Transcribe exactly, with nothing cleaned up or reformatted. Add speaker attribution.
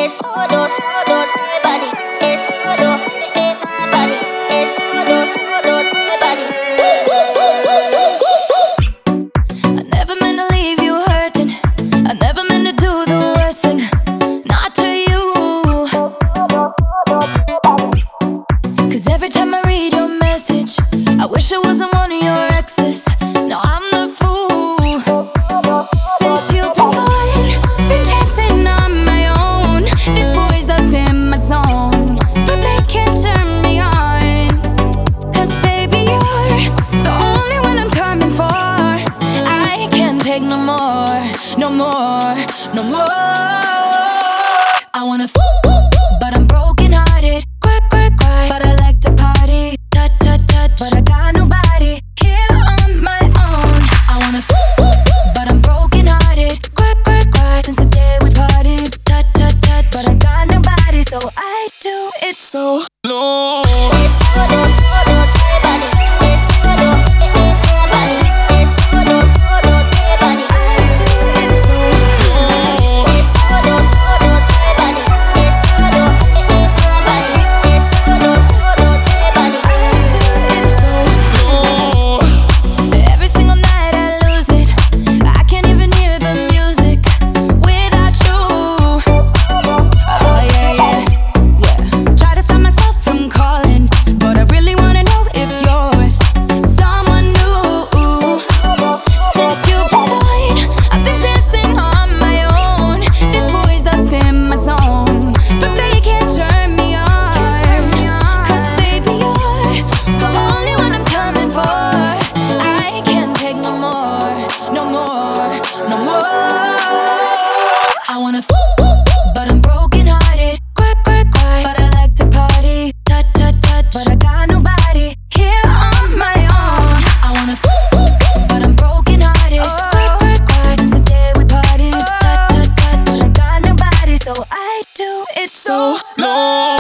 Speaker 1: es solo, solo te body, es solo, eh, my body, es solo, solo te body.
Speaker 2: I never meant to leave you hurting. I never meant to do the worst thing, not to you. Cause every time I read your message, I wish I wasn't one of your exes. No, I'm the fool. Since you've been gone, been dancing on my own. These boys up in my zone, but they can't turn me on. Cause baby, you're the only one I'm coming for. I can't take no more, no more, no more. I wanna f, but I'm broken hearted. Cry, cry, cry, but I like to party. Touch, touch, touch, but I got nobody here on my own. I wanna f, but I'm broken hearted. Cry, cry, cry, since the day we parted. Touch, touch, touch, but I got nobody, so I do it so low.
Speaker 1: Es solo, solo te body, es solo, eh, my body, es solo, solo te body.
Speaker 2: I do it so low.
Speaker 1: Es solo, solo te body, es solo, eh, my body, es solo, solo te body.
Speaker 2: I do it so low. Every single night I lose it. I can't even hear the music without you. Oh yeah, yeah, yeah. Try to stop myself from calling, but I really wanna know if you're with someone new. Since you've been gone, I've been dancing on my own. These boys up in my zone, but they can't turn me on. Cause baby, you're the only one I'm coming for. I can't take no more, no more, no more. I wanna f, but I'm broken hearted. Cry, cry, cry, but I like to party. Touch, touch, touch, but I got nobody here on my own. I wanna f, but I'm broken hearted. Cry, cry, cry, since the day we parted. Touch, touch, touch, but I got nobody, so I do it so low.